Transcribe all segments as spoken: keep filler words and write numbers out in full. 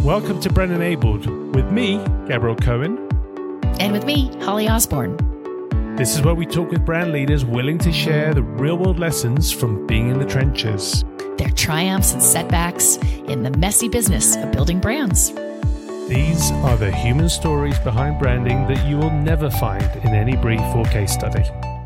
Welcome to Brand Enabled with me, Gabriel Cohen. And with me, Holly Osborne. This is where we talk with brand leaders willing to share the real-world lessons from being in the trenches. Their triumphs and setbacks in the messy business of building brands. These are the human stories behind branding that you will never find in any brief or case study.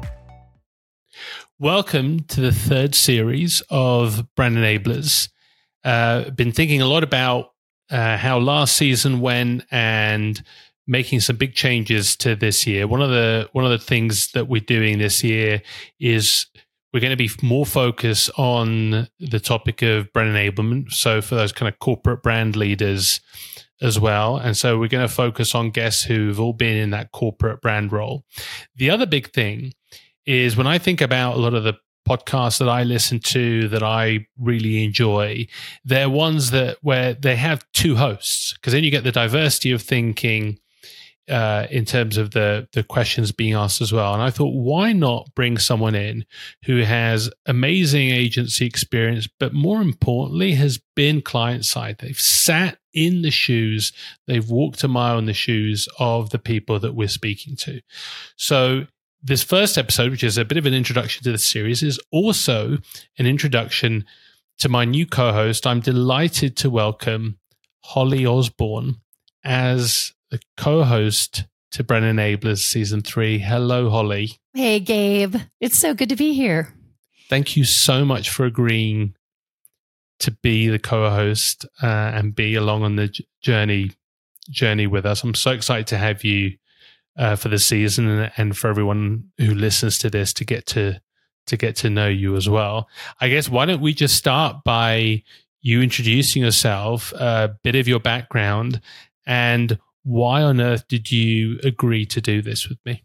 Welcome to the third series of Brand Enablers. Uh, been thinking a lot about uh, how last season went and making some big changes to this year. One of the one of the things that we're doing this year is we're going to be more focused on the topic of brand enablement. So for those kind of corporate brand leaders as well. And so we're going to focus on guests who've all been in that corporate brand role. The other big thing is when I think about a lot of the podcasts that I listen to that I really enjoy, they're ones that where they have two hosts, because then you get the diversity of thinking uh, in terms of the, the questions being asked as well. And I thought, why not bring someone in who has amazing agency experience, but more importantly, has been client side. They've sat in the shoes, they've walked a mile in the shoes of the people that we're speaking to. So this first episode, which is a bit of an introduction to the series, is also an introduction to my new co-host. I'm delighted to welcome Holly Osborne as the co-host to Brand Enablers Season three. Hello, Holly. Hey, Gabe. It's so good to be here. Thank you so much for agreeing to be the co-host uh, and be along on the journey journey with us. I'm so excited to have you Uh, for the season and, and for everyone who listens to this to get to to get to know you as well. I guess why don't we just start by you introducing yourself, a bit of your background, and why on earth did you agree to do this with me?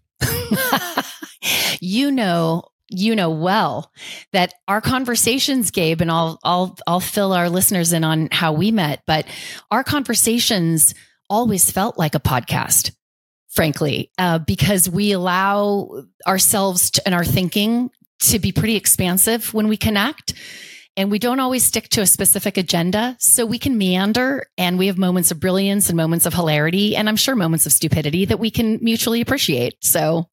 you know, you know well that our conversations, Gabe, and I'll I'll I'll fill our listeners in on how we met, but our conversations always felt like a podcast. Frankly, uh, because we allow ourselves to, and our thinking to be pretty expansive when we connect, and we don't always stick to a specific agenda. So we can meander, and we have moments of brilliance and moments of hilarity, and I'm sure moments of stupidity that we can mutually appreciate. So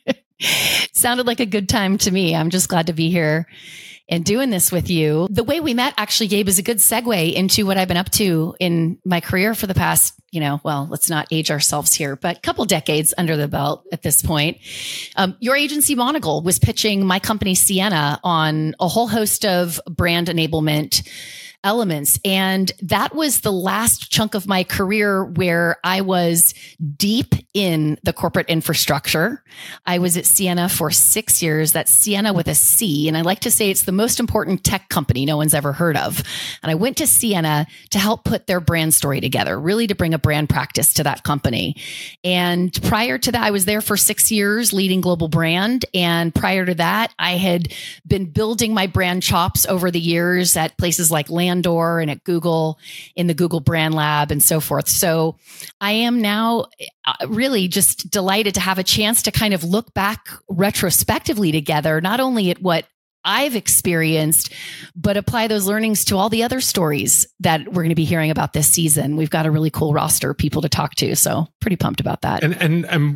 sounded like a good time to me. I'm just glad to be here and doing this with you. The way we met, actually, Gabe, is a good segue into what I've been up to in my career for the past, you know, well, let's not age ourselves here, but a couple decades under the belt at this point. Um, your agency, Monocle, was pitching my company, Sienna, on a whole host of brand enablement elements. And that was the last chunk of my career where I was deep in the corporate infrastructure. I was at Sienna for six years. That's Sienna with a C. And I like to say it's the most important tech company no one's ever heard of. And I went to Sienna to help put their brand story together, really to bring a brand practice to that company. And prior to that, I was there for six years leading global brand. And prior to that, I had been building my brand chops over the years at places like Landor and at Google in the Google Brand Lab and so forth. So I am now really just delighted to have a chance to kind of look back retrospectively together, not only at what I've experienced, but apply those learnings to all the other stories that we're going to be hearing about this season. We've got a really cool roster of people to talk to. So pretty pumped about that. And, and, and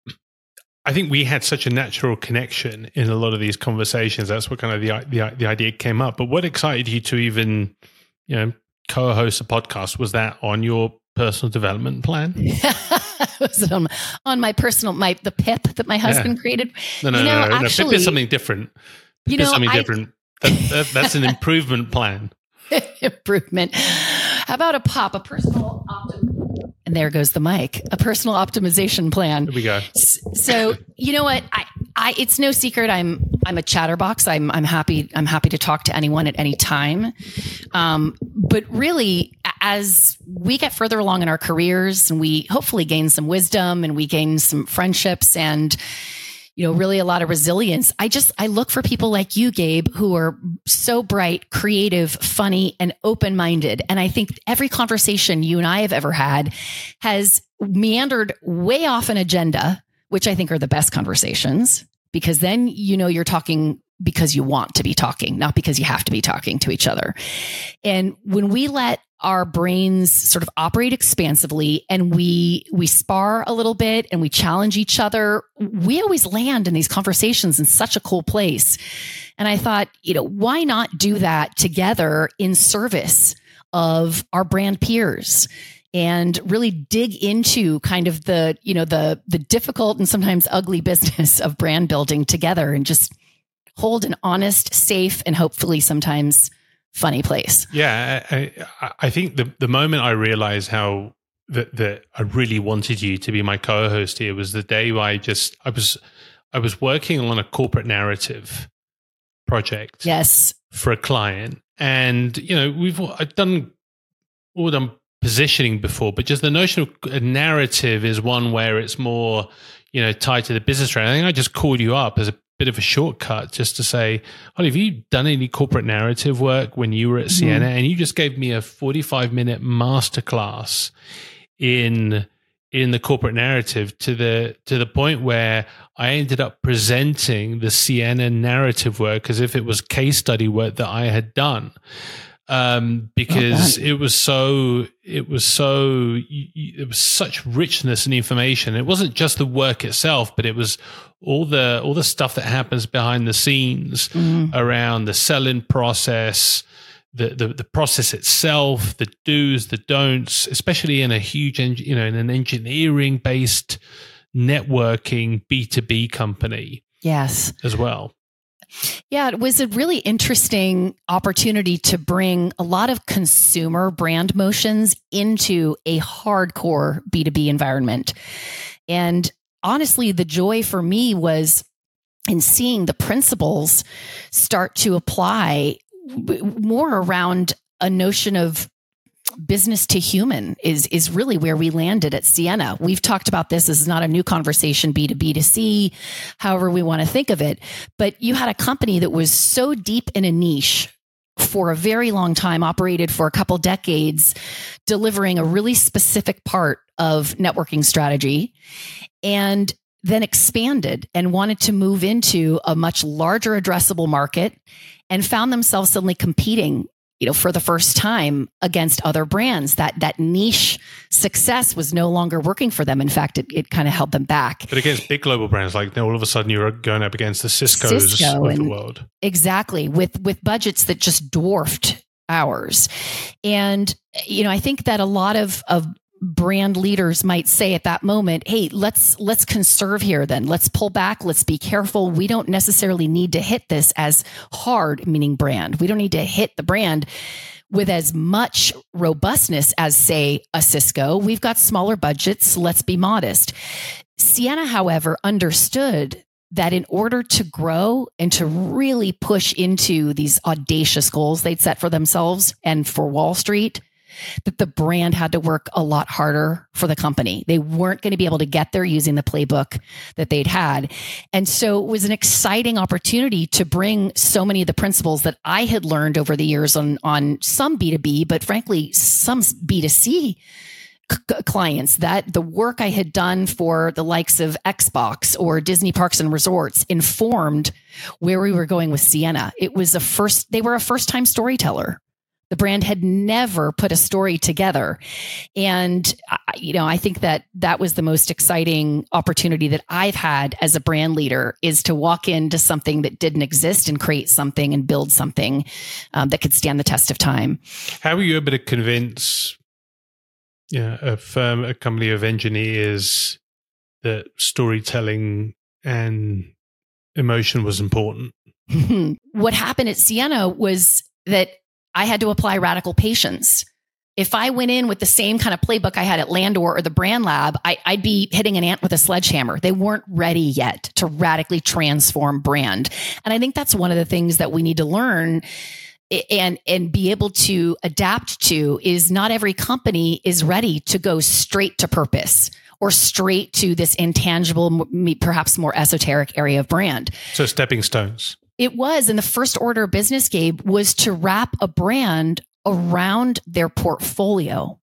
I think we had such a natural connection in a lot of these conversations. That's what kind of the, the, the idea came up. But what excited you to even, you know, co-host a podcast? Was that on your personal development plan? Was it on, on my personal, my the P I P that my husband yeah. created? No, no, you know, no, no. actually, no. P I P is something different. P I P you know, is something I, different. That, that, that's an improvement plan. Improvement. How about a POP, a personal optim? And there goes the mic. A personal optimization plan. There we go. So you know what? I, I, it's no secret. I'm, I'm a chatterbox. I'm, I'm happy. I'm happy to talk to anyone at any time. Um, but really, as we get further along in our careers, and we hopefully gain some wisdom, and we gain some friendships, and you know, really a lot of resilience. I just, I look for people like you, Gabe, who are so bright, creative, funny, and open-minded. And I think every conversation you and I have ever had has meandered way off an agenda, which I think are the best conversations, because then, you know, you're talking because you want to be talking, not because you have to be talking to each other. And when we let our brains sort of operate expansively and we we spar a little bit and we challenge each other, we always land in these conversations in such a cool place. And I thought, you know, why not do that together in service of our brand peers and really dig into kind of the, you know, the the difficult and sometimes ugly business of brand building together and just hold an honest, safe, and hopefully sometimes funny place. Yeah, I, I think the the moment I realized how that that I really wanted you to be my co-host here was the day where I just I was I was working on a corporate narrative project. Yes, for a client, and you know we've I've done all done positioning before, but just the notion of a narrative is one where it's more you know tied to the business trend. I think I just called you up as a bit of a shortcut just to say, Holly, have you done any corporate narrative work when you were at Ciena? Mm. And you just gave me a forty-five minute masterclass in in the corporate narrative to the to the point where I ended up presenting the Ciena narrative work as if it was case study work that I had done. Um, because it was so, it was so, it was such richness and information. It wasn't just the work itself, but it was all the, all the stuff that happens behind the scenes mm-hmm. around the selling process, the, the, the process itself, the do's, the don'ts, especially in a huge, you know, in an engineering based networking B two B company. Yes. As well. Yeah, it was a really interesting opportunity to bring a lot of consumer brand motions into a hardcore B two B environment. And honestly, the joy for me was in seeing the principles start to apply more around a notion of business to human is, is really where we landed at Ciena. We've talked about this. This is not a new conversation, B two B to C, however we want to think of it. But you had a company that was so deep in a niche for a very long time, operated for a couple decades, delivering a really specific part of networking strategy, and then expanded and wanted to move into a much larger addressable market and found themselves suddenly competing, you know, for the first time against other brands. That that niche success was no longer working for them. In fact, it, it kind of held them back. But against big global brands, like all of a sudden you're going up against the Ciscos Cisco of the and, world. Exactly, with with budgets that just dwarfed ours. And, you know, I think that a lot of of brand leaders might say at that moment, hey, let's let's conserve here then. Let's pull back. Let's be careful. We don't necessarily need to hit this as hard, meaning brand. We don't need to hit the brand with as much robustness as, say, a Cisco. We've got smaller budgets. Let's be modest. Ciena, however, understood that in order to grow and to really push into these audacious goals they'd set for themselves and for Wall Street, that the brand had to work a lot harder for the company. They weren't going to be able to get there using the playbook that they'd had. And so it was an exciting opportunity to bring so many of the principles that I had learned over the years on, on some B two B, but frankly, some B two C c- clients, that the work I had done for the likes of Xbox or Disney Parks and Resorts informed where we were going with Ciena. It was a first, they were a first time storyteller. The brand had never put a story together. And, you know, I think that that was the most exciting opportunity that I've had as a brand leader, is to walk into something that didn't exist and create something and build something um, that could stand the test of time. How were you able to convince you know, a firm, a company of engineers that storytelling and emotion was important? What happened at Ciena was that I had to apply radical patience. If I went in with the same kind of playbook I had at Landor or the Brand Lab, I, I'd be hitting an ant with a sledgehammer. They weren't ready yet to radically transform brand. And I think that's one of the things that we need to learn and, and be able to adapt to, is not every company is ready to go straight to purpose or straight to this intangible, perhaps more esoteric area of brand. So stepping stones. It was. And the first order of business, Gabe, was to wrap a brand around their portfolio,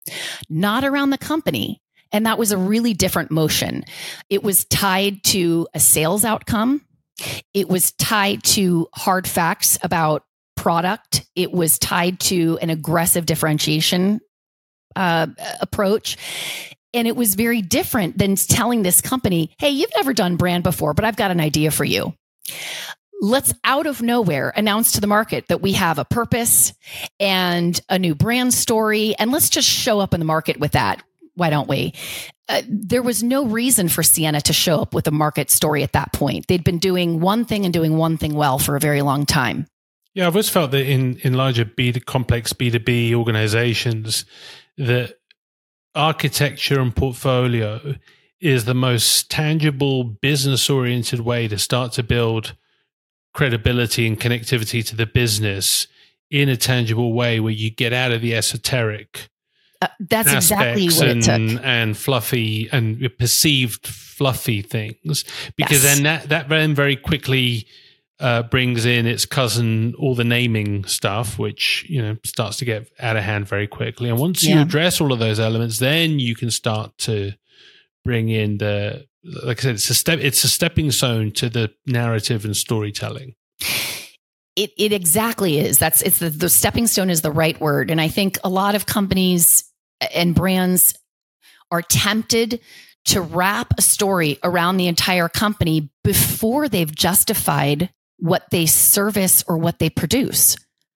not around the company. And that was a really different motion. It was tied to a sales outcome. It was tied to hard facts about product. It was tied to an aggressive differentiation uh, approach. And it was very different than telling this company, hey, you've never done brand before, but I've got an idea for you. Let's out of nowhere announce to the market that we have a purpose and a new brand story. And let's just show up in the market with that. Why don't we? Uh, there was no reason for Ciena to show up with a market story at that point. They'd been doing one thing and doing one thing well for a very long time. Yeah, I've always felt that in, in larger B, complex B two B organizations, that architecture and portfolio is the most tangible, business-oriented way to start to build credibility and connectivity to the business in a tangible way where you get out of the esoteric Uh, that's exactly what and, it took. And fluffy and perceived fluffy things, because Yes. then that, that then very quickly uh, brings in its cousin, all the naming stuff, which, you know, starts to get out of hand very quickly. And once you Yeah. address all of those elements, then you can start to bring in the, like I said, it's a step, it's a stepping stone to the narrative and storytelling. It it exactly is. That's it's the, the stepping stone is the right word. And I think a lot of companies and brands are tempted to wrap a story around the entire company before they've justified what they service or what they produce.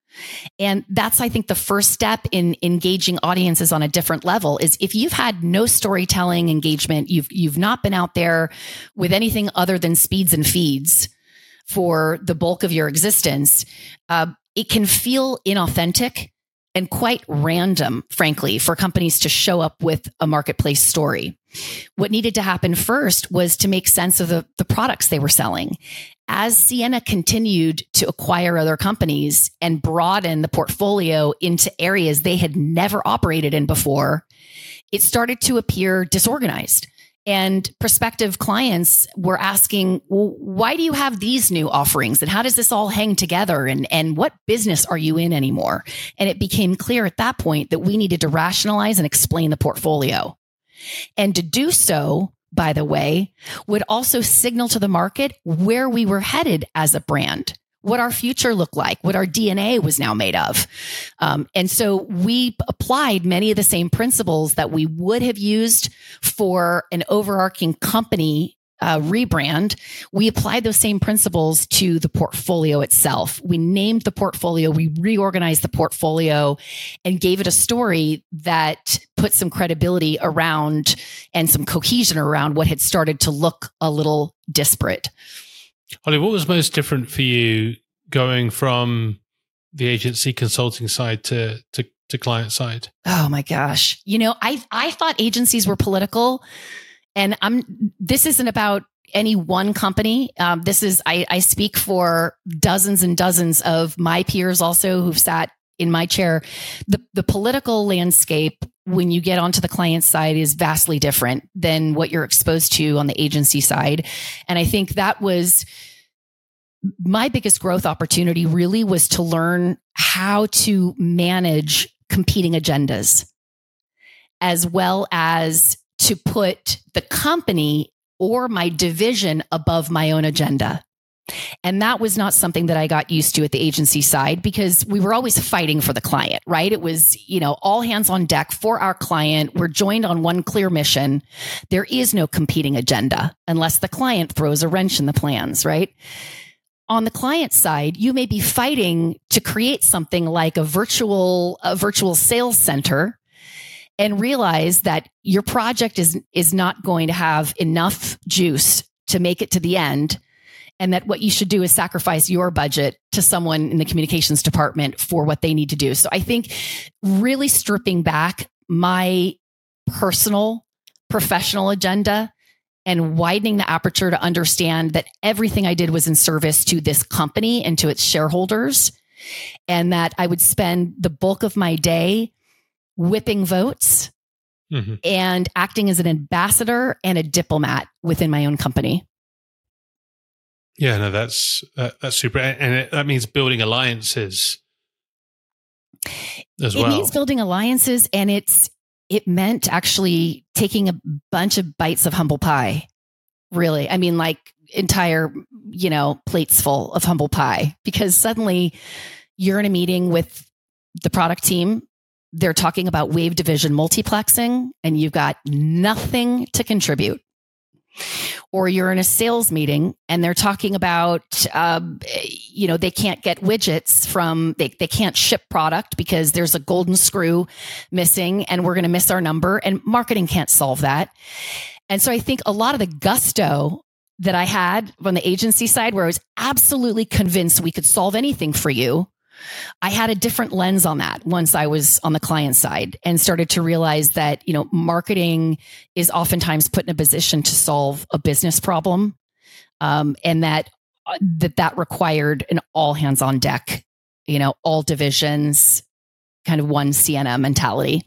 And that's, I think, the first step in engaging audiences on a different level is if you've had no storytelling engagement, you've you've not been out there with anything other than speeds and feeds for the bulk of your existence, uh, it can feel inauthentic and quite random, frankly, for companies to show up with a marketplace story. What needed to happen first was to make sense of the, the products they were selling. As Ciena continued to acquire other companies and broaden the portfolio into areas they had never operated in before, it started to appear disorganized. And prospective clients were asking, well, why do you have these new offerings? And how does this all hang together? And, and what business are you in anymore? And it became clear at that point that we needed to rationalize and explain the portfolio. And to do so, by the way, would also signal to the market where we were headed as a brand, what our future looked like, what our D N A was now made of. Um, and so we applied many of the same principles that we would have used for an overarching company uh, rebrand. We applied those same principles to the portfolio itself. We named the portfolio, we reorganized the portfolio and gave it a story that put some credibility around and some cohesion around what had started to look a little disparate. Holly, what was most different for you going from the agency consulting side to, to, to client side? Oh my gosh. You know, I, I thought agencies were political, and I'm, this isn't about any one company. Um, this is, I, I speak for dozens and dozens of my peers also who've sat in my chair. The, the political landscape when you get onto the client side is vastly different than what you're exposed to on the agency side. And I think that was my biggest growth opportunity, really, was to learn how to manage competing agendas, as well as to put the company or my division above my own agenda. And that was not something that I got used to at the agency side, because we were always fighting for the client, right? It was, you know, all hands on deck for our client. We're joined on one clear mission. There is no competing agenda unless the client throws a wrench in the plans, right? On the client side, you may be fighting to create something like a virtual, a virtual sales center, and realize that your project is, is not going to have enough juice to make it to the end. And that what you should do is sacrifice your budget to someone in the communications department for what they need to do. So I think really stripping back my personal, professional agenda and widening the aperture to understand that everything I did was in service to this company and to its shareholders, and that I would spend the bulk of my day whipping votes mm-hmm. and acting as an ambassador and a diplomat within my own company. Yeah, no, that's that, that's super, and it, that means building alliances as it well. It means building alliances, and it's it meant actually taking a bunch of bites of humble pie. Really, I mean, like entire, you know, plates full of humble pie, because suddenly you're in a meeting with the product team. They're talking about wave division multiplexing, and you've got nothing to contribute. Or you're in a sales meeting and they're talking about, um, you know, they can't get widgets from, they, they can't ship product because there's a golden screw missing and we're going to miss our number, and marketing can't solve that. And so I think a lot of the gusto that I had on the agency side, where I was absolutely convinced we could solve anything for you, I had a different lens on that once I was on the client side and started to realize that, you know, marketing is oftentimes put in a position to solve a business problem. Um, and that, that that required an all hands on deck, you know, all divisions, kind of one C N M mentality.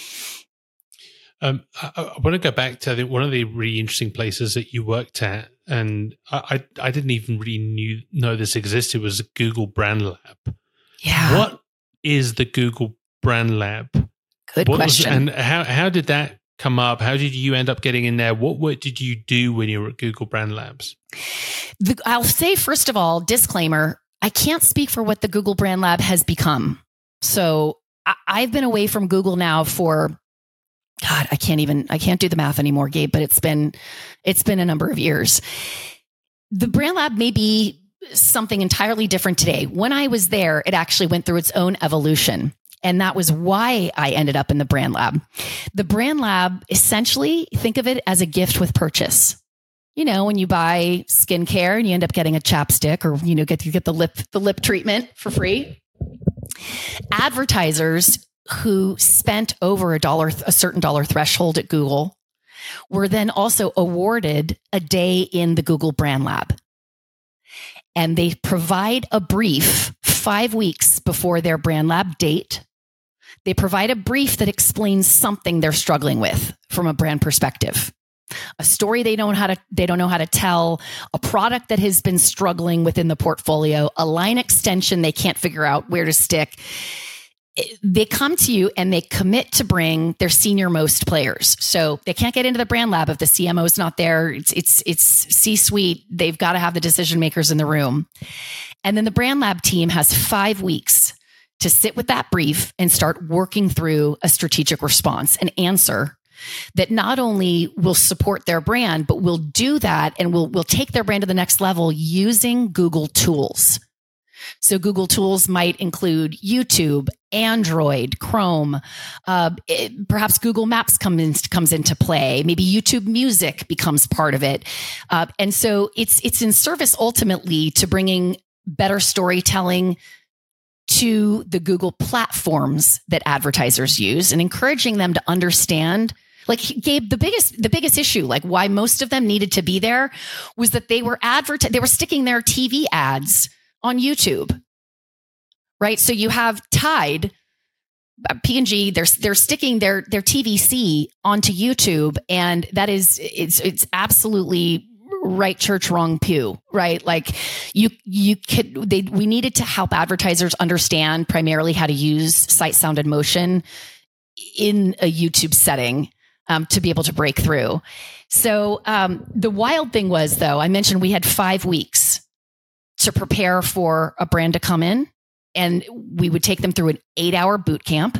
Um, I, I want to go back to, I think, one of the really interesting places that you worked at, and I, I, I didn't even really knew, know this existed, was Google Brand Lab. Yeah. What is the Google Brand Lab? Good what question. Was, and how how did that come up? How did you end up getting in there? What what did you do when you were at Google Brand Labs? The, I'll say, first of all, disclaimer, I can't speak for what the Google Brand Lab has become. So I, I've been away from Google now for, God, I can't even, I can't do the math anymore, Gabe, but it's been, it's been a number of years. The Brand Lab may be something entirely different today. When I was there, it actually went through its own evolution. And that was why I ended up in the Brand Lab. The Brand Lab, essentially, think of it as a gift with purchase. You know, when you buy skincare and you end up getting a chapstick, or, you know, get you get the lip, the lip treatment for free. Advertisers who spent over a dollar, a certain dollar threshold at Google, were then also awarded a day in the Google Brand Lab. And they provide a brief five weeks before their Brand Lab date. They provide a brief that explains something they're struggling with from a brand perspective. A story they don't know how to they don't know how to tell, a product that has been struggling within the portfolio, a line extension they can't figure out where to stick. They come to you and they commit to bring their senior most players. So they can't get into the Brand Lab if the C M O is not there. It's it's it's C-suite. They've got to have the decision makers in the room. And then the Brand Lab team has five weeks to sit with that brief and start working through a strategic response, an answer that not only will support their brand, but will do that and will will take their brand to the next level using Google tools. So Google tools might include YouTube, Android, Chrome, uh, it, perhaps Google Maps comes in, comes into play. Maybe YouTube Music becomes part of it. Uh, and so it's it's in service ultimately to bringing better storytelling to the Google platforms that advertisers use and encouraging them to understand. Like, Gabe, the biggest the biggest issue, like why most of them needed to be there, was that they were advert they were sticking their T V ads on YouTube, right? So you have Tide, P and G, they're they're sticking their their T V C onto YouTube, and that is it's it's absolutely right church, wrong pew, right? Like you you could they we needed to help advertisers understand primarily how to use sight, sound, and motion in a YouTube setting um, to be able to break through. So um, the wild thing was, though, I mentioned we had five weeks to prepare for a brand to come in, and we would take them through an eight hour boot camp,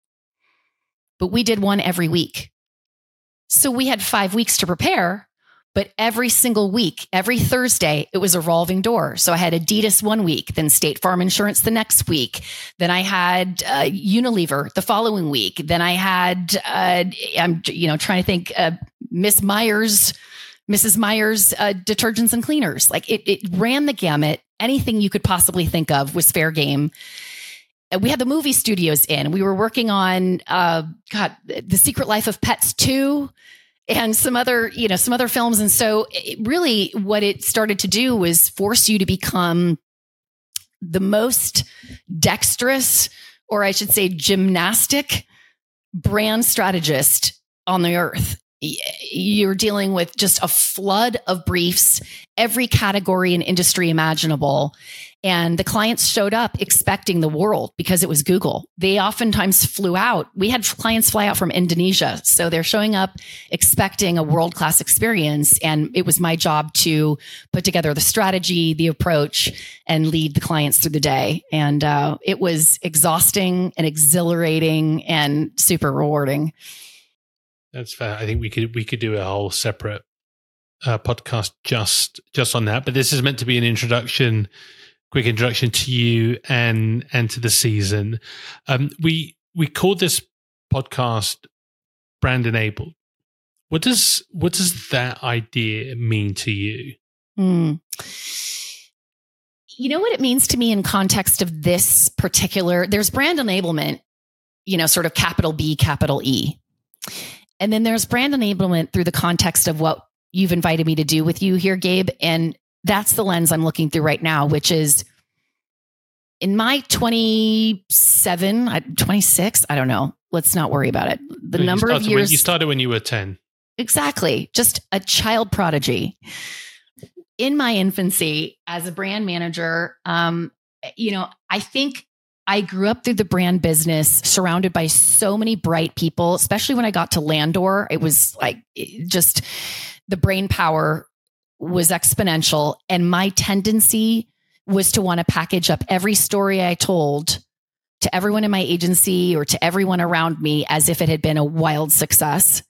but we did one every week. So we had five weeks to prepare, but every single week, every Thursday, it was a revolving door. So I had Adidas one week, then State Farm Insurance the next week. Then I had uh, Unilever the following week. Then I had, uh, I'm you know trying to think, uh, Miss Myers, Missus Myers uh, detergents and cleaners. Like it, it ran the gamut. Anything you could possibly think of was fair game. And we had the movie studios in. We were working on, uh, God, The Secret Life of Pets two, and some other, you know, some other films. And so it really what it started to do was force you to become the most dexterous, or I should say gymnastic brand strategist on the earth. You're dealing with just a flood of briefs, every category and industry imaginable. And the clients showed up expecting the world because it was Google. They oftentimes flew out. We had clients fly out from Indonesia. So they're showing up expecting a world-class experience. And it was my job to put together the strategy, the approach, and lead the clients through the day. And uh, it was exhausting and exhilarating and super rewarding. That's fair. I think we could we could do a whole separate uh, podcast just just on that. But this is meant to be an introduction. Quick introduction to you and and to the season. Um, we we called this podcast Brand Enabled. What does what does that idea mean to you? Mm. You know what it means to me in context of this particular. There's brand enablement, you know, sort of capital B, capital E, and then there's brand enablement through the context of what you've invited me to do with you here, Gabe, and that's the lens I'm looking through right now, which is in my twenty-seven, twenty-six, I don't know. Let's not worry about it. The you number of years. When, you started when you were ten. Exactly. Just a child prodigy. In my infancy as a brand manager, um, you know, I think I grew up through the brand business surrounded by so many bright people, especially when I got to Landor. It was like it just the brain power was exponential. And my tendency was to want to package up every story I told to everyone in my agency or to everyone around me as if it had been a wild success.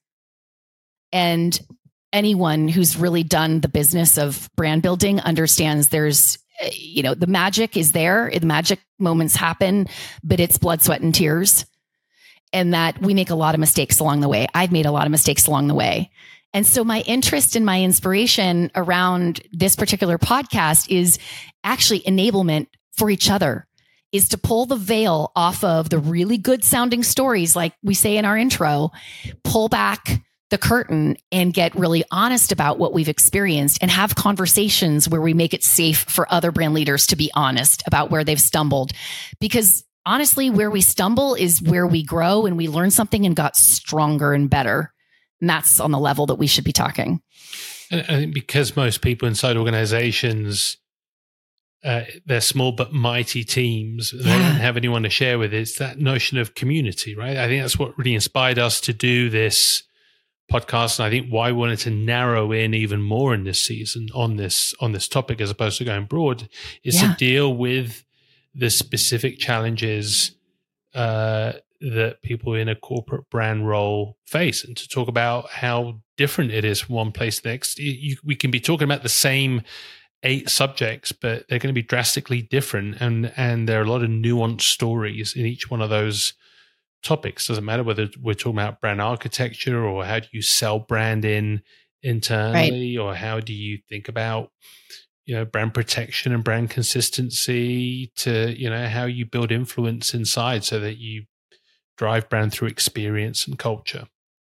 And anyone who's really done the business of brand building understands there's, you know, the magic is there. The magic moments happen, but it's blood, sweat, and tears. And that we make a lot of mistakes along the way. I've made a lot of mistakes along the way. And so my interest and my inspiration around this particular podcast is actually enablement for each other, is to pull the veil off of the really good sounding stories, like we say in our intro, pull back the curtain and get really honest about what we've experienced and have conversations where we make it safe for other brand leaders to be honest about where they've stumbled. Because honestly, where we stumble is where we grow and we learn something and got stronger and better. And that's on the level that we should be talking. I think because most people inside organizations, uh, they're small but mighty teams. They Yeah. don't have anyone to share with. It's that notion of community, right? I think that's what really inspired us to do this podcast, and I think why we wanted to narrow in even more in this season on this on this topic as opposed to going broad is Yeah. to deal with the specific challenges uh, that people in a corporate brand role face, and to talk about how different it is from one place to the next. You, we can be talking about the same eight subjects, but they're going to be drastically different, and and there are a lot of nuanced stories in each one of those topics. Doesn't matter whether we're talking about brand architecture or how do you sell brand in internally, right, or how do you think about, you know, brand protection and brand consistency, to, you know, how you build influence inside so that you drive brand through experience and culture.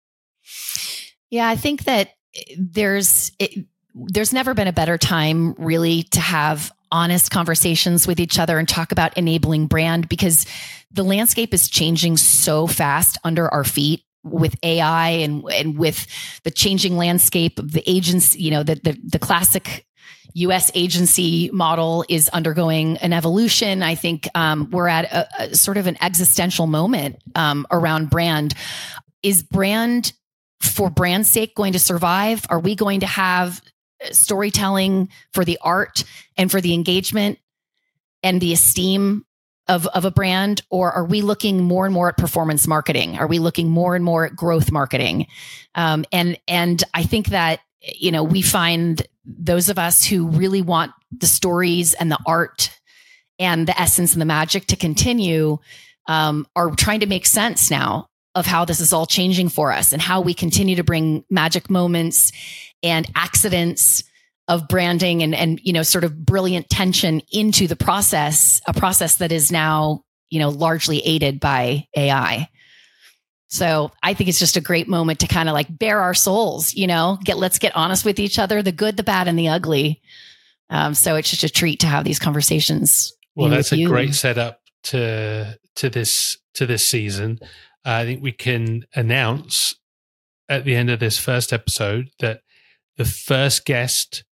Yeah, I think that there's it, there's never been a better time really to have honest conversations with each other and talk about enabling brand, because the landscape is changing so fast under our feet with A I and and with the changing landscape of the agency. You know, the the, the classic U S agency model is undergoing an evolution. I think um, we're at a, a sort of an existential moment um, around brand. Is brand for brand's sake going to survive? Are we going to have storytelling for the art and for the engagement and the esteem of, of a brand? Or are we looking more and more at performance marketing? Are we looking more and more at growth marketing? Um, and, and I think that, you know, we find those of us who really want the stories and the art and the essence and the magic to continue um, are trying to make sense now of how this is all changing for us and how we continue to bring magic moments and accidents of branding and, and, you know, sort of brilliant tension into the process, a process that is now, you know, largely aided by A I. So I think it's just a great moment to kind of like bare our souls, you know, get, let's get honest with each other, the good, the bad, and the ugly. Um, so it's just a treat to have these conversations. Well, that's a you. great setup to, to this, to this season. Uh, I think we can announce at the end of this first episode that the first guest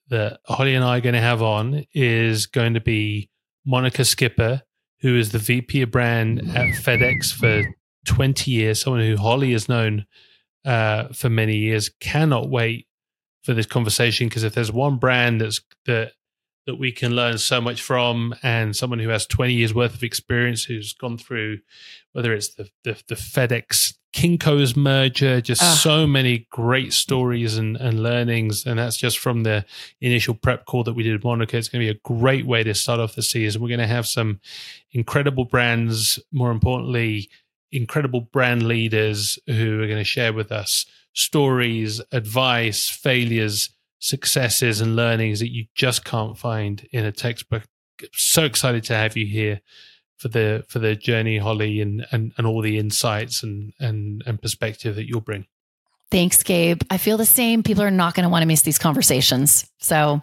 that Holly and I are going to have on is going to be Monica Skipper, who is the V P of brand at FedEx for twenty years, someone who Holly has known uh, for many years. Cannot wait for this conversation, because if there's one brand that's that that we can learn so much from, and someone who has twenty years worth of experience, who's gone through, whether it's the the, the FedEx Kinko's merger, just uh. so many great stories and, and learnings. And that's just from the initial prep call that we did with Monica. It's going to be a great way to start off the season. We're going to have some incredible brands, more importantly, incredible brand leaders who are going to share with us stories, advice, failures, successes, and learnings that you just can't find in a textbook. So excited to have you here for the for the journey, Holly, and and, and all the insights and, and and perspective that you'll bring. Thanks, Gabe. I feel the same. People are not going to want to miss these conversations. So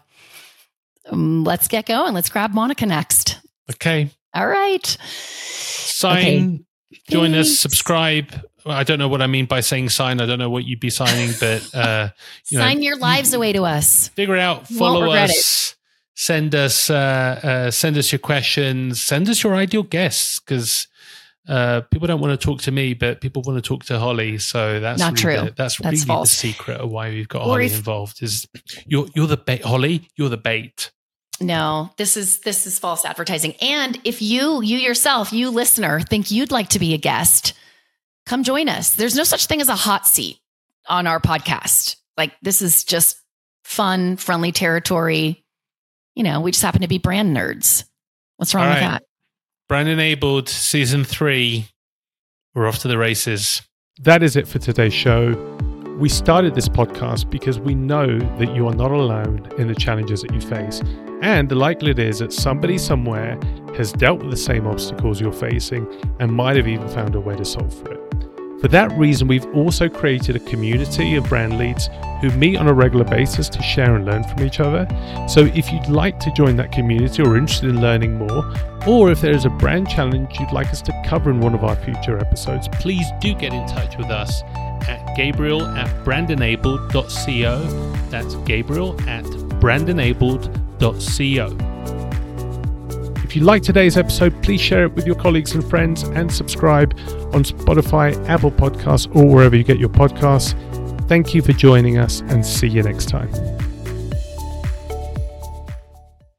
um, let's get going. Let's grab Monica next. Okay. All right. Sign, okay. join Thanks. us, subscribe. I don't know what I mean by saying sign. I don't know what you'd be signing, but uh, you sign know, your lives away to us. Figure it out. Follow us. It. Send us. Uh, uh, send us your questions. Send us your ideal guests, because uh, people don't want to talk to me, but people want to talk to Holly. So that's not really true. The, that's, that's really false. the secret of why we've got or Holly if, involved. Is you're you're the bait, Holly. You're the bait. No, this is this is false advertising. And if you you yourself, you listener, think you'd like to be a guest, come join us. There's no such thing as a hot seat on our podcast. Like, this is just fun, friendly territory. You know, we just happen to be brand nerds. What's wrong All with right. that? Brand Enabled season three. We're off to the races. That is it for today's show. We started this podcast because we know that you are not alone in the challenges that you face. And the likelihood is that somebody somewhere has dealt with the same obstacles you're facing and might have even found a way to solve for it. For that reason, we've also created a community of brand leads who meet on a regular basis to share and learn from each other. So if you'd like to join that community or are interested in learning more, or if there is a brand challenge you'd like us to cover in one of our future episodes, please do get in touch with us at Gabriel at brandenabled dot co. That's Gabriel at brandenabled dot co. If you like today's episode, please share it with your colleagues and friends and subscribe on Spotify, Apple Podcasts, or wherever you get your podcasts. Thank you for joining us, and see you next time.